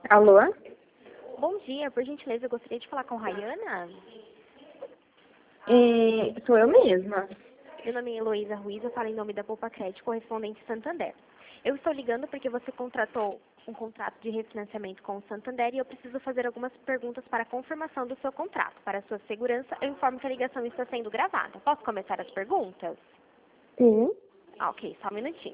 Alô? Bom dia, por gentileza, eu gostaria de falar com Rayana. Sou eu mesma. Meu nome é Heloísa Ruiz, eu falo em nome da Poupa Crédito, correspondente Santander. Eu estou ligando porque você contratou um contrato de refinanciamento com o Santander e eu preciso fazer algumas perguntas para a confirmação do seu contrato. Para a sua segurança, eu informo que a ligação está sendo gravada. Posso começar as perguntas? Sim. Ok, só um minutinho.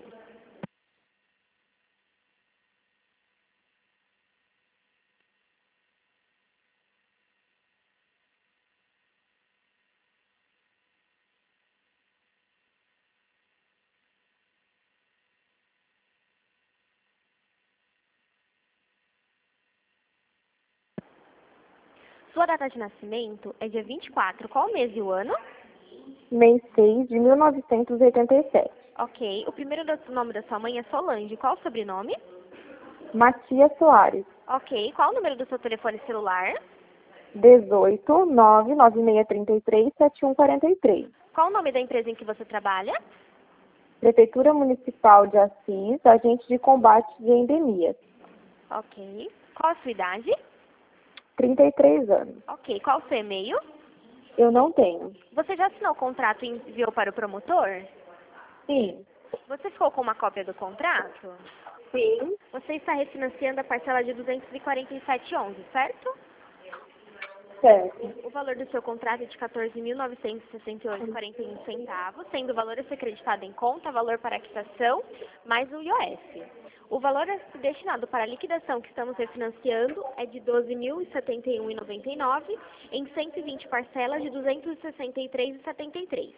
Sua data de nascimento é dia 24. Qual o mês e o ano? Mês 6 de 1987. Ok. O primeiro nome da sua mãe é Solange. Qual o sobrenome? Matias Soares. Ok. Qual o número do seu telefone celular? 18 99633 7143. Qual o nome da empresa em que você trabalha? Prefeitura Municipal de Assis, agente de combate de endemias. Ok. Qual a sua idade? 33 anos. Ok. Qual o seu e-mail? Eu não tenho. Você já assinou o contrato e enviou para o promotor? Sim. Você ficou com uma cópia do contrato? Sim. Você está refinanciando a parcela de 247,11, certo? Certo. O valor do seu contrato é de R$ 14.968,41, sendo o valor a ser acreditado em conta, valor para quitação, mais o IOF. O valor destinado para a liquidação que estamos refinanciando é de R$ 12.071,99 em 120 parcelas de R$ 263,73.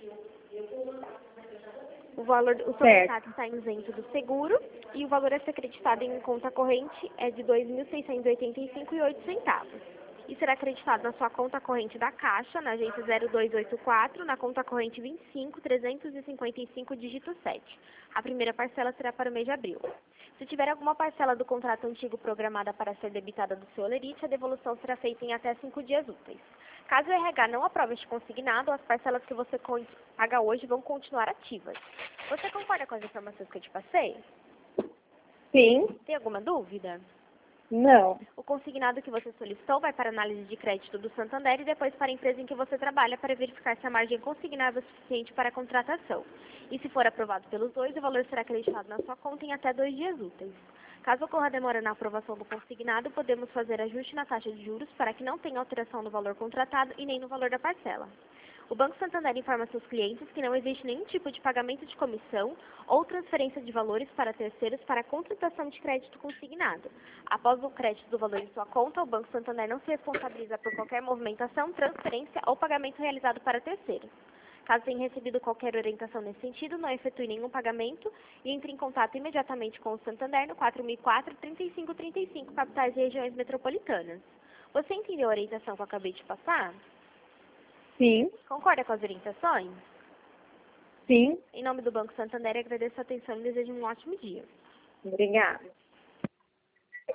O seu contrato está isento do seguro e o valor a ser acreditado em conta corrente é de R$ 2.685,08. E será acreditado na sua conta corrente da Caixa, na agência 0284, na conta corrente 25355, dígito 7. A primeira parcela será para o mês de abril. Se tiver alguma parcela do contrato antigo programada para ser debitada do seu holerite, a devolução será feita em até 5 dias úteis. Caso o RH não aprove este consignado, as parcelas que você paga hoje vão continuar ativas. Você concorda com as informações que eu te passei? Sim. Tem alguma dúvida? Não. O consignado que você solicitou vai para a análise de crédito do Santander e depois para a empresa em que você trabalha para verificar se a margem consignada é suficiente para a contratação. E se for aprovado pelos dois, o valor será acreditado na sua conta em até 2 dias úteis. Caso ocorra demora na aprovação do consignado, podemos fazer ajuste na taxa de juros para que não tenha alteração no valor contratado e nem no valor da parcela. O Banco Santander informa seus clientes que não existe nenhum tipo de pagamento de comissão ou transferência de valores para terceiros para a contratação de crédito consignado. Após o crédito do valor em sua conta, o Banco Santander não se responsabiliza por qualquer movimentação, transferência ou pagamento realizado para terceiros. Caso tenha recebido qualquer orientação nesse sentido, não efetue nenhum pagamento e entre em contato imediatamente com o Santander no 4004-3535, capitais e regiões metropolitanas. Você entendeu a orientação que eu acabei de passar? Sim. Concorda com as orientações? Sim. Em nome do Banco Santander, agradeço a atenção e desejo um ótimo dia. Obrigada.